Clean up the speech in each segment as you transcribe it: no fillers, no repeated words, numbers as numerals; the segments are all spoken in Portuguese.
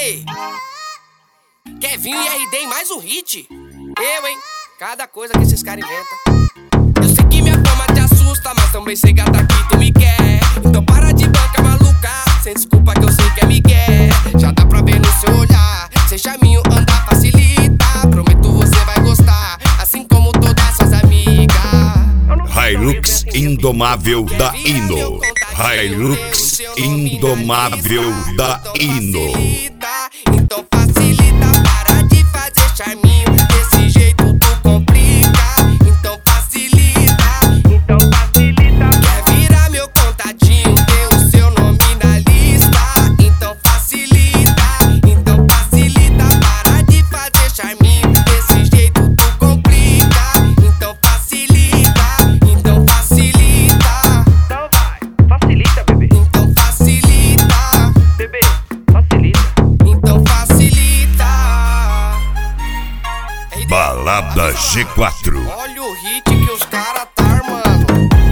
aí? Kevin e RD em mais um hit? Eu, hein? Cada coisa que esses caras inventam. Eu sei que minha fama te assusta, mas também sei gata que tu me quer. Então para de banca maluca, sem desculpa que eu sei que é migué. Já dá pra ver no seu olhar, sem charminho andar facilita. Prometo você vai gostar, assim como todas suas amigas. Hilux Indomável da Hino. Hilux Indomável da Hino. Então facilita, para de fazer charminho, desse jeito tu complica. Então facilita, quer virar meu contatinho, ter o seu nome na lista. Então facilita, para de fazer charminho, desse jeito tu complica. Então facilita. Então vai, facilita, bebê. Então facilita, bebê, facilita. Então facilita. Balada G4. Olha o hit que os caras tá armando.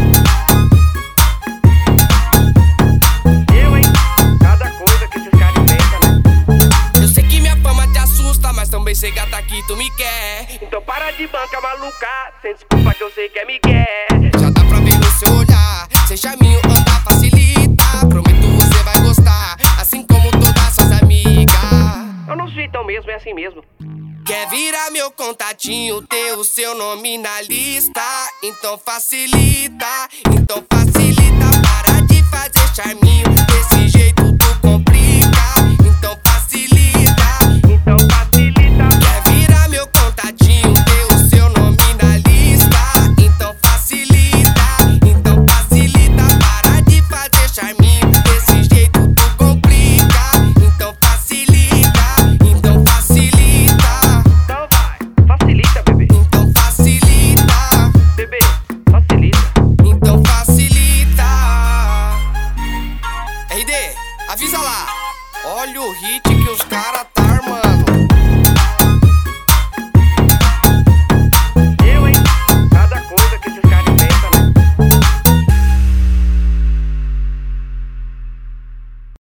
Eu, hein? Cada coisa que esses caras inventam, né? Eu sei que minha fama te assusta, mas também sei gata que tu me quer. Então para de banca maluca, sem desculpa que eu sei que é migué. Já dá pra ver no seu olhar, sem charminho andar facilita. Prometo você vai gostar, assim como todas suas amigas. Eu não sou então mesmo, é assim mesmo. Quer virar meu contatinho, ter o seu nome na lista. Então facilita, para de fazer charminho, desse